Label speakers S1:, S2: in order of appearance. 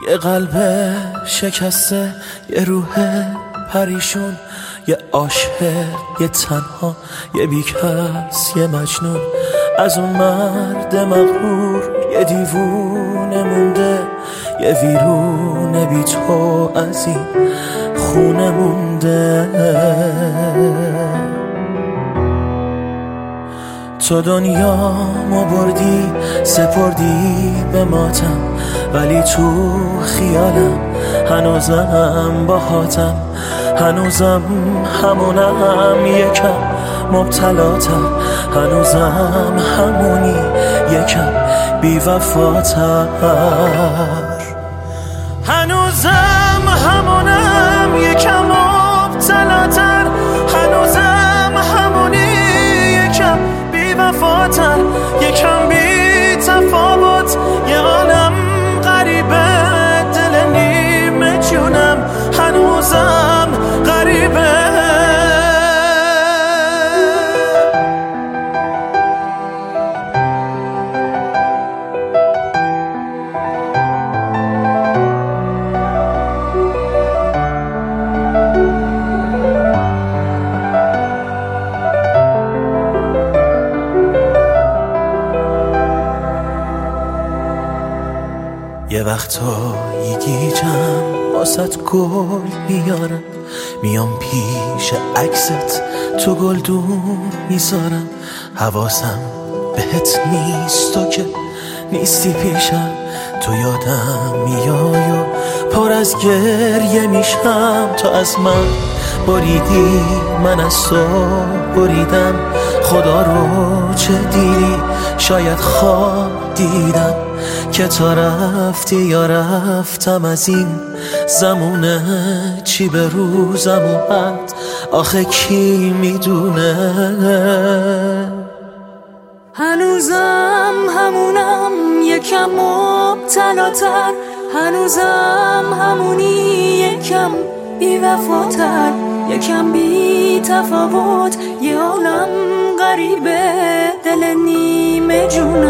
S1: یه قلب شکسته، یه روح پریشون، یه عاشق، یه تنها، یه بیکس، یه مجنون. از اون مرد مغرور یه دیوونه مونده، یه ویرونه بی تو از این خونه مونده. تو دنیامو بردی سپردی به ماتم، ولی تو خیالم هنوزم باهاتم، هنوزم همونم یکم مبتلاتر، هنوزم همونی یکم بی‌وفاتر، هنوزم همونم یکم مبتلاتر، هنوزم همونی یکم بی‌وفاتر، یکم بی تفاوت، یه عالم غریبه دل نیمه جونم هنوزم غریبه. یه وقتایی گیجم واسط گل میارم، میام پیش عکست تو گلدون میذارم، حواسم بهت نیست تو که نیستی پیشم، تو یادم میای و پر از گریه میشم. تو از من بریدی من از تو بریدم، خدا رو چه دیدی شاید خواب دیدم، که تو رفتی یا رفتم از این زمونه، چی به روزم اومد آخه کی میدونه.
S2: هنوزم همونم یکم مبتلاتر، هنوزم همونی یکم بی‌وفاتر، یکم بی تفاوت، یه عالم غریبه دل نیمه جون